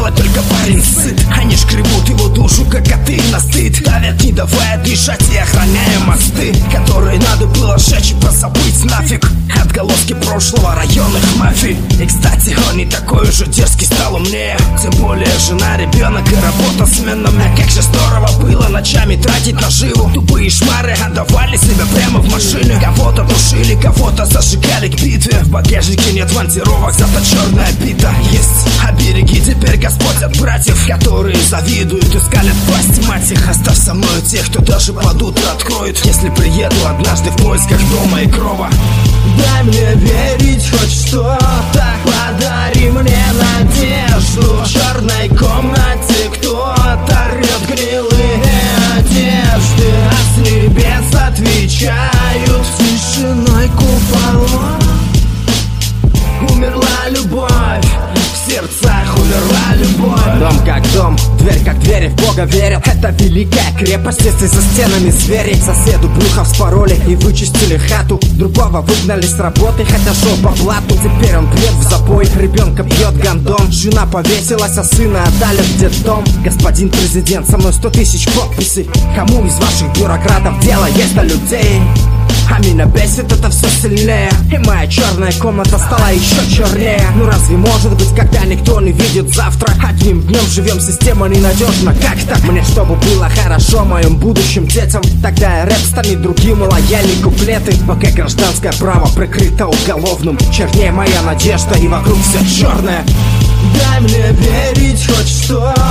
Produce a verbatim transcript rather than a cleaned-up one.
делать только парень сыт. Они шкребут его душу, как коты на стыд. Давят, не давая дышать и охраняя мосты, которые надо было сжечь и позабыть нафиг. Отголоски прошлого районных мафий. И кстати, он не такой уже дерзкий стал умнее. Тем более жена, ребенок и работа сменная. Как же здорово было ночами тратить наживу. Тупые шмары отдавали себя прямо в машине. Кого-то душили, кого-то зажигали к битве. В багажнике нет монтировок, зато черная бита есть. А береги теперь Господь от братьев, которые завидуют и скалят пасть. Мать их, оставь со мной тех, кто даже под утро откроет, если приеду однажды в поисках дома и крова. Дай мне верить хоть что-то, подари мне надежду. В черной комнате кто-то рвет гнилые одежды, а с небес отвечают тишиной купола. Умерла любовь, в сердцах умерла любовь. Дом как дом, дверь как дверь, в Бога верят. Это великая крепость, если за стенами звери. Соседу брюхов спороли и вычистили хату. Другого выгнали с работы, хотя шел по блату. Теперь он пьет в запой, ребенка бьет гондон. Жена повесилась, а сына отдали в детдом. Господин президент, со мной сто тысяч подписей. Кому из ваших бюрократов дело есть до людей? А меня бесит это все сильнее. И моя черная комната стала еще чернее. Ну разве может быть, когда никто не видит завтра? Одним днем живем, система ненадежна. Как так? Мне чтобы было хорошо моим будущим детям, тогда и рэп станет другим и лояльней куплеты. Пока гражданское право прикрыто уголовным, чернее моя надежда и вокруг все черное. Дай мне верить хоть что-то,